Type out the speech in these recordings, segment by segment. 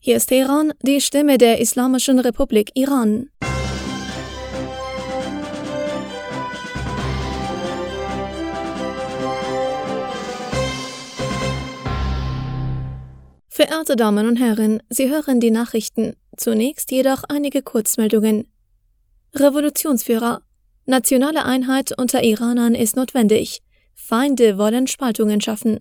Hier ist Teheran, die Stimme der Islamischen Republik Iran. Verehrte Damen und Herren, Sie hören die Nachrichten. Zunächst jedoch einige Kurzmeldungen. Revolutionsführer. Nationale Einheit unter Iranern ist notwendig. Feinde wollen Spaltungen schaffen.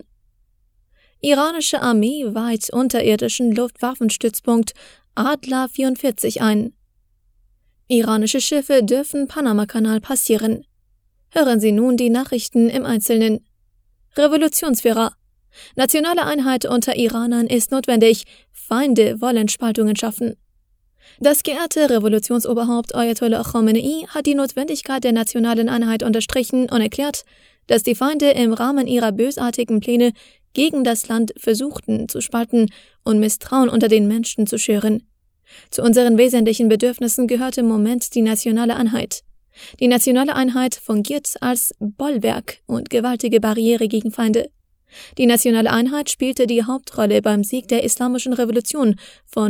Iranische Armee weiht unterirdischen Luftwaffenstützpunkt Adler 44 ein. Iranische Schiffe dürfen Panamakanal passieren. Hören Sie nun die Nachrichten im Einzelnen. Revolutionsführer. Nationale Einheit unter Iranern ist notwendig. Feinde wollen Spaltungen schaffen. Das geehrte Revolutionsoberhaupt Ayatollah Khamenei hat die Notwendigkeit der nationalen Einheit unterstrichen und erklärt, dass die Feinde im Rahmen ihrer bösartigen Pläne gegen das Land versuchten zu spalten und Misstrauen unter den Menschen zu schüren. Zu unseren wesentlichen Bedürfnissen gehört im Moment die nationale Einheit. Die nationale Einheit fungiert als Bollwerk und gewaltige Barriere gegen Feinde. Die nationale Einheit spielte die Hauptrolle beim Sieg der Islamischen Revolution von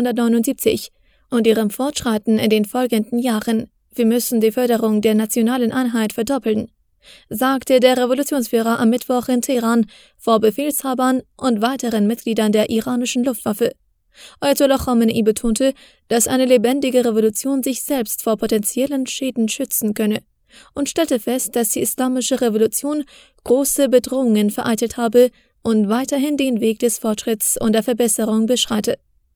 1979 und ihrem Fortschreiten in den folgenden Jahren. Wir müssen die Förderung der nationalen Einheit verdoppeln, sagte der Revolutionsführer am Mittwoch in Teheran vor Befehlshabern und weiteren Mitgliedern der iranischen Luftwaffe. Ayatollah Khamenei betonte, dass eine lebendige Revolution sich selbst vor potenziellen Schäden schützen könne und stellte fest, dass die Islamische Revolution große Bedrohungen vereitelt habe und weiterhin den Weg des Fortschritts und der Verbesserung beschreite.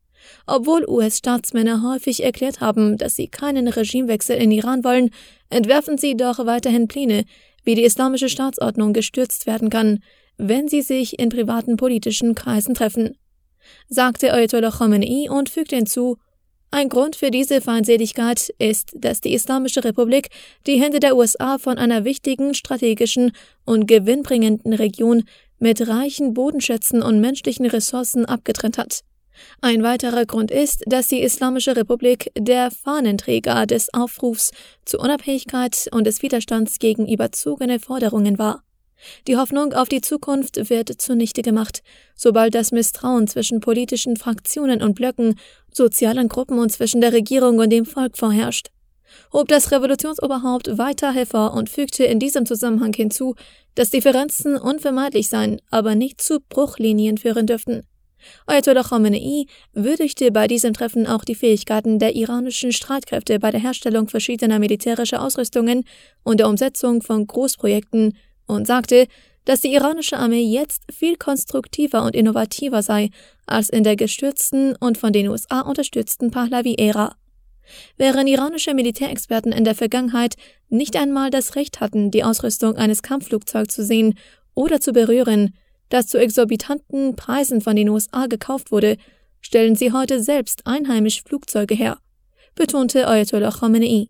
Obwohl US-Staatsmänner häufig erklärt haben, dass sie keinen Regimewechsel in Iran wollen, entwerfen sie doch weiterhin Pläne, wie die islamische Staatsordnung gestürzt werden kann, wenn sie sich in privaten politischen Kreisen treffen, sagte Ayatollah Khamenei und fügte hinzu: Ein Grund für diese Feindseligkeit ist, dass die Islamische Republik die Hände der USA von einer wichtigen, strategischen und gewinnbringenden Region mit reichen Bodenschätzen und menschlichen Ressourcen abgetrennt hat. Ein weiterer Grund ist, dass die Islamische Republik der Fahnenträger des Aufrufs zur Unabhängigkeit und des Widerstands gegen überzogene Forderungen war. Die Hoffnung auf die Zukunft wird zunichte gemacht, sobald das Misstrauen zwischen politischen Fraktionen und Blöcken, sozialen Gruppen und zwischen der Regierung und dem Volk vorherrscht, hob das Revolutionsoberhaupt weiter hervor und fügte in diesem Zusammenhang hinzu, dass Differenzen unvermeidlich seien, aber nicht zu Bruchlinien führen dürften. Ayatollah Khamenei würdigte bei diesem Treffen auch die Fähigkeiten der iranischen Streitkräfte bei der Herstellung verschiedener militärischer Ausrüstungen und der Umsetzung von Großprojekten und sagte, dass die iranische Armee jetzt viel konstruktiver und innovativer sei als in der gestürzten und von den USA unterstützten Pahlavi-Ära. Während iranische Militärexperten in der Vergangenheit nicht einmal das Recht hatten, die Ausrüstung eines Kampfflugzeugs zu sehen oder zu berühren, das zu exorbitanten Preisen von den USA gekauft wurde, stellen sie heute selbst einheimisch Flugzeuge her, betonte Ayatollah Khamenei.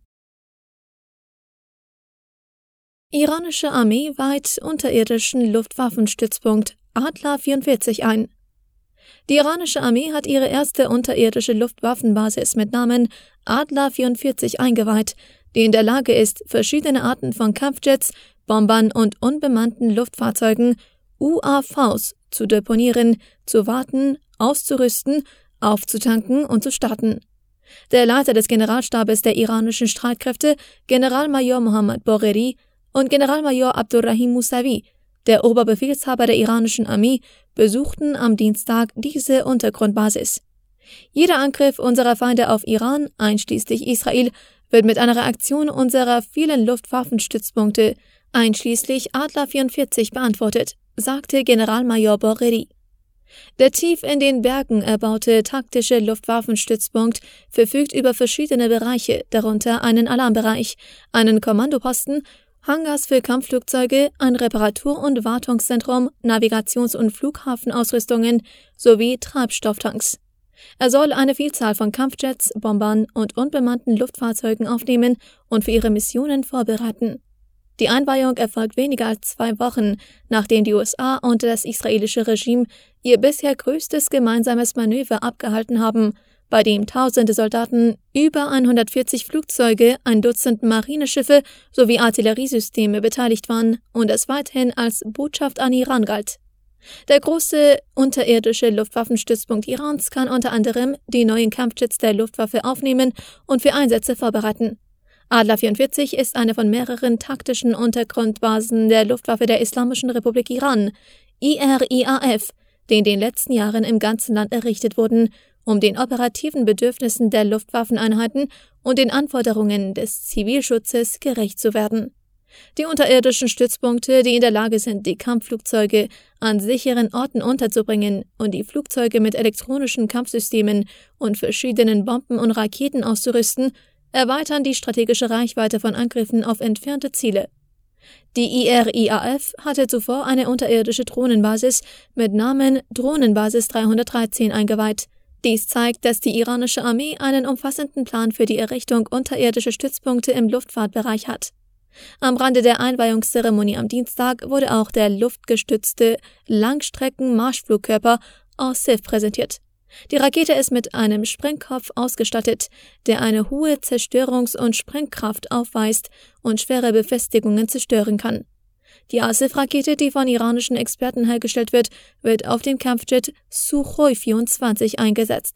Iranische Armee weiht unterirdischen Luftwaffenstützpunkt Adler 44 ein. Die iranische Armee hat ihre erste unterirdische Luftwaffenbasis mit Namen Adler 44 eingeweiht, die in der Lage ist, verschiedene Arten von Kampfjets, Bombern und unbemannten Luftfahrzeugen UAVs zu deponieren, zu warten, auszurüsten, aufzutanken und zu starten. Der Leiter des Generalstabes der iranischen Streitkräfte, Generalmajor Mohammad Bagheri, und Generalmajor Abdurrahim Musavi, der Oberbefehlshaber der iranischen Armee, besuchten am Dienstag diese Untergrundbasis. Jeder Angriff unserer Feinde auf Iran, einschließlich Israel, wird mit einer Reaktion unserer vielen Luftwaffenstützpunkte, einschließlich Adler 44, beantwortet, sagte Generalmajor Bagheri. Der tief in den Bergen erbaute taktische Luftwaffenstützpunkt verfügt über verschiedene Bereiche, darunter einen Alarmbereich, einen Kommandoposten, Hangars für Kampfflugzeuge, ein Reparatur- und Wartungszentrum, Navigations- und Flughafenausrüstungen sowie Treibstofftanks. Er soll eine Vielzahl von Kampfjets, Bombern und unbemannten Luftfahrzeugen aufnehmen und für ihre Missionen vorbereiten. Die Einweihung erfolgt weniger als 2 Wochen, nachdem die USA und das israelische Regime ihr bisher größtes gemeinsames Manöver abgehalten haben, bei dem tausende Soldaten, über 140 Flugzeuge, ein Dutzend Marineschiffe sowie Artilleriesysteme beteiligt waren und es weithin als Botschaft an Iran galt. Der große unterirdische Luftwaffenstützpunkt Irans kann unter anderem die neuen Kampfjets der Luftwaffe aufnehmen und für Einsätze vorbereiten. Adler 44 ist eine von mehreren taktischen Untergrundbasen der Luftwaffe der Islamischen Republik Iran, IRIAF, die in den letzten Jahren im ganzen Land errichtet wurden, um den operativen Bedürfnissen der Luftwaffeneinheiten und den Anforderungen des Zivilschutzes gerecht zu werden. Die unterirdischen Stützpunkte, die in der Lage sind, die Kampfflugzeuge an sicheren Orten unterzubringen und die Flugzeuge mit elektronischen Kampfsystemen und verschiedenen Bomben und Raketen auszurüsten, erweitern die strategische Reichweite von Angriffen auf entfernte Ziele. Die IRIAF hatte zuvor eine unterirdische Drohnenbasis mit Namen Drohnenbasis 313 eingeweiht. Dies zeigt, dass die iranische Armee einen umfassenden Plan für die Errichtung unterirdischer Stützpunkte im Luftfahrtbereich hat. Am Rande der Einweihungszeremonie am Dienstag wurde auch der luftgestützte Langstrecken-Marschflugkörper As-Sif präsentiert. Die Rakete ist mit einem Sprengkopf ausgestattet, der eine hohe Zerstörungs- und Sprengkraft aufweist und schwere Befestigungen zerstören kann. Die As-Sif-Rakete, die von iranischen Experten hergestellt wird auf dem Kampfjet Sukhoi 24 eingesetzt.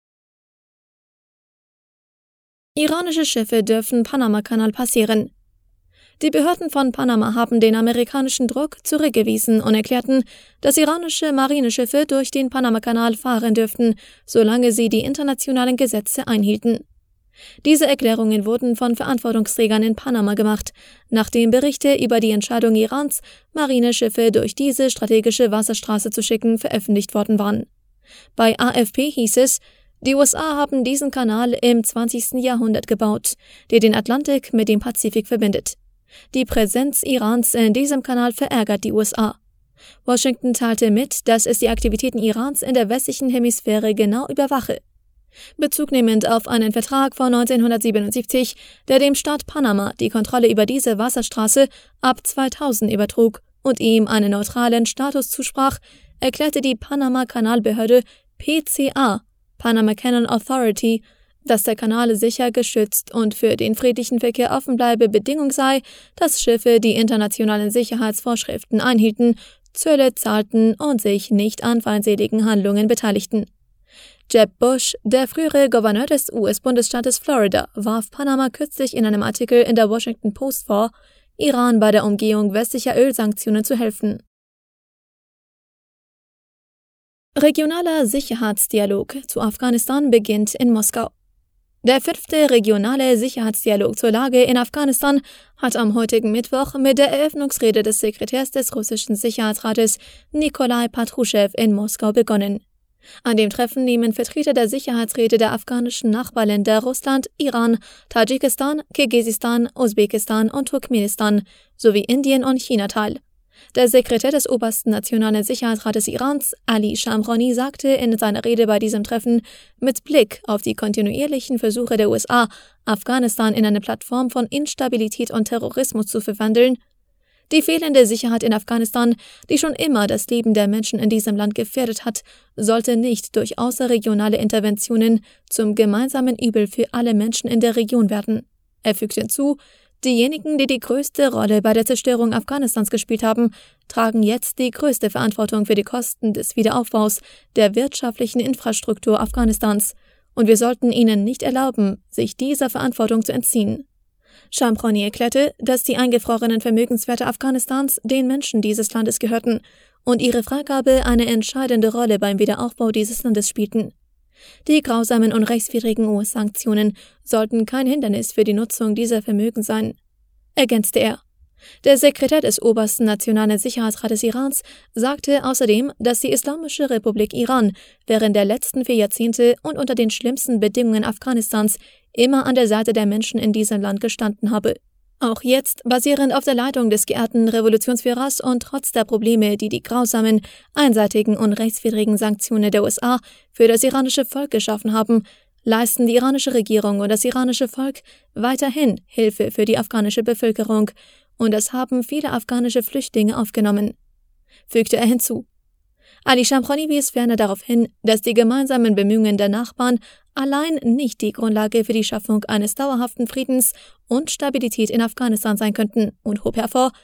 Iranische Schiffe dürfen Panamakanal passieren. Die Behörden von Panama haben den amerikanischen Druck zurückgewiesen und erklärten, dass iranische Marineschiffe durch den Panamakanal fahren dürften, solange sie die internationalen Gesetze einhielten. Diese Erklärungen wurden von Verantwortungsträgern in Panama gemacht, nachdem Berichte über die Entscheidung Irans, Marineschiffe durch diese strategische Wasserstraße zu schicken, veröffentlicht worden waren. Bei AFP hieß es, die USA haben diesen Kanal im 20. Jahrhundert gebaut, der den Atlantik mit dem Pazifik verbindet. Die Präsenz Irans in diesem Kanal verärgert die USA. Washington teilte mit, dass es die Aktivitäten Irans in der westlichen Hemisphäre genau überwache. Bezugnehmend auf einen Vertrag von 1977, der dem Staat Panama die Kontrolle über diese Wasserstraße ab 2000 übertrug und ihm einen neutralen Status zusprach, erklärte die Panama-Kanalbehörde PCA, Panama Canal Authority, dass der Kanal sicher geschützt und für den friedlichen Verkehr offen bleibe, Bedingung sei, dass Schiffe die internationalen Sicherheitsvorschriften einhielten, Zölle zahlten und sich nicht an feindseligen Handlungen beteiligten. Jeb Bush, der frühere Gouverneur des US-Bundesstaates Florida, warf Panama kürzlich in einem Artikel in der Washington Post vor, Iran bei der Umgehung westlicher Ölsanktionen zu helfen. Regionaler Sicherheitsdialog zu Afghanistan beginnt in Moskau. Der 5. regionale Sicherheitsdialog zur Lage in Afghanistan hat am heutigen Mittwoch mit der Eröffnungsrede des Sekretärs des russischen Sicherheitsrates Nikolai Patruschew in Moskau begonnen. An dem Treffen nehmen Vertreter der Sicherheitsräte der afghanischen Nachbarländer Russland, Iran, Tadschikistan, Kirgisistan, Usbekistan und Turkmenistan sowie Indien und China teil. Der Sekretär des obersten Nationalen Sicherheitsrates Irans, Ali Shamkhani, sagte in seiner Rede bei diesem Treffen, mit Blick auf die kontinuierlichen Versuche der USA, Afghanistan in eine Plattform von Instabilität und Terrorismus zu verwandeln, die fehlende Sicherheit in Afghanistan, die schon immer das Leben der Menschen in diesem Land gefährdet hat, sollte nicht durch außerregionale Interventionen zum gemeinsamen Übel für alle Menschen in der Region werden. Er fügte hinzu, diejenigen, die die größte Rolle bei der Zerstörung Afghanistans gespielt haben, tragen jetzt die größte Verantwortung für die Kosten des Wiederaufbaus der wirtschaftlichen Infrastruktur Afghanistans, und wir sollten ihnen nicht erlauben, sich dieser Verantwortung zu entziehen. Shamkhani erklärte, dass die eingefrorenen Vermögenswerte Afghanistans den Menschen dieses Landes gehörten und ihre Freigabe eine entscheidende Rolle beim Wiederaufbau dieses Landes spielten. Die grausamen und rechtswidrigen US-Sanktionen sollten kein Hindernis für die Nutzung dieser Vermögen sein, ergänzte er. Der Sekretär des obersten Nationalen Sicherheitsrates Irans sagte außerdem, dass die Islamische Republik Iran während der letzten 4 Jahrzehnte und unter den schlimmsten Bedingungen Afghanistans immer an der Seite der Menschen in diesem Land gestanden habe. Auch jetzt, basierend auf der Leitung des geehrten Revolutionsführers und trotz der Probleme, die die grausamen, einseitigen und rechtswidrigen Sanktionen der USA für das iranische Volk geschaffen haben, leisten die iranische Regierung und das iranische Volk weiterhin Hilfe für die afghanische Bevölkerung, und es haben viele afghanische Flüchtlinge aufgenommen, fügte er hinzu. Ali Shamkhani wies ferner darauf hin, dass die gemeinsamen Bemühungen der Nachbarn allein nicht die Grundlage für die Schaffung eines dauerhaften Friedens und Stabilität in Afghanistan sein könnten und hob hervor,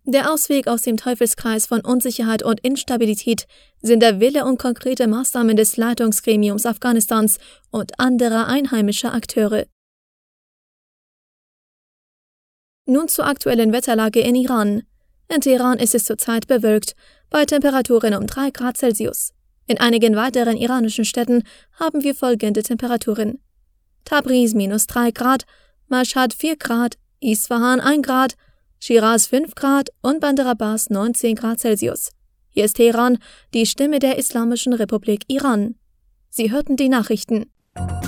Der Ausweg aus dem Teufelskreis von Unsicherheit und Instabilität sind der Wille und konkrete Maßnahmen des Leitungsgremiums Afghanistans und anderer einheimischer Akteure. Nun zur aktuellen Wetterlage in Iran. In Teheran ist es zurzeit bewölkt, bei Temperaturen um 3 Grad Celsius. In einigen weiteren iranischen Städten haben wir folgende Temperaturen: Tabriz -3 Grad, Mashhad 4 Grad, Isfahan 1 Grad, Shiraz 5 Grad und Bandar Abbas 19 Grad Celsius. Hier ist Teheran, die Stimme der Islamischen Republik Iran. Sie hörten die Nachrichten.